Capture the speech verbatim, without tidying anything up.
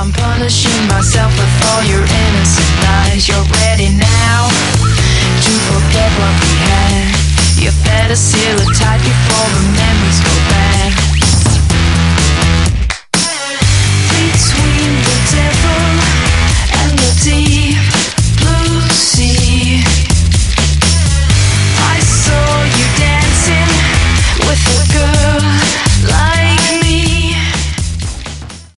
I'm punishing myself with all your innocent lies. You're ready now to forget